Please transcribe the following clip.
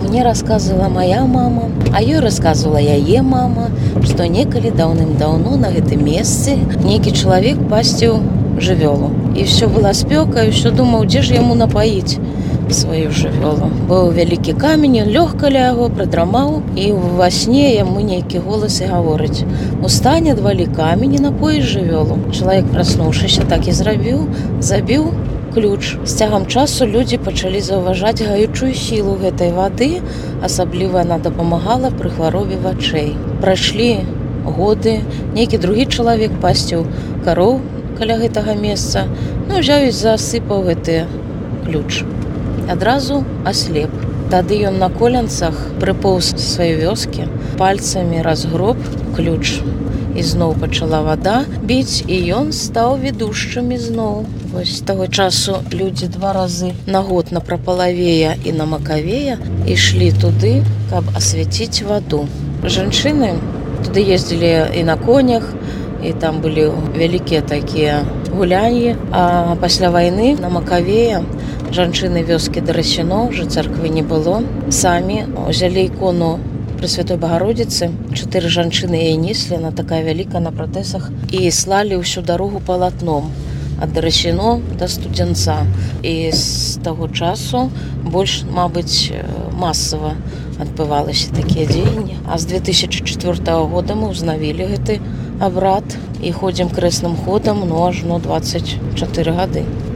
Мне рассказывала моя мама, а ёй рассказывала яе мама, што некалі даўным-даўно на гэтым месцы нейкі чалавек пасціў жывёлу. І ўсё была спёка, і ўсё думаў, дзе ж яму напаіць сваю жывёлу. Быў вялікі камень, ён лёг каля яго, прыдрамаў, і ва сне яму нейкі голас і гаворыць: «Устань, адвалі камень і напоі жывёлу». Чалавек, праснуўшыся, так і зрабіў, забіў ключ. З цягам часу людзі пачалі заўважаць гаючую сілу гэтай вады, асабліва яна дапамагала пры хваробе вачэй. Прайшлі годы, нейкі другі чалавек пасціў кароў каля гэтага месца, ўзяў і засыпаў гэты ключ. Адразу аслеп. Тады ён на коленцах прыпоўз з сваёй вёскі, пальцамі разгроб ключ. І зноў пачала вада біць, і ён стаў ведушчым зноў. Вось з таго часу людзі 2 разы на год на Прапалавея і на Макавея ішлі туды, каб асвяціць ваду. Жанчыны туды ездзілі і на конях, і там былі вялікія такія гулянні. А пасля вайны на Макавея жанчыны вёскі Дарасіно, уже царквы не было, самі узялі ікону Пресвятой Багародзіцы. 4 жанчыны яе неслі, она такая вялікая на пратэсах, і слалі ўсю дарогу палатном ад Дарасіно да Студзенца. І з таго часу больш, мабыць, масава адбывалася такія дзеянні. А з 2004 года мы ўзнавілі гэты абрад і ходзім крэсным ходам, аж 24 гады.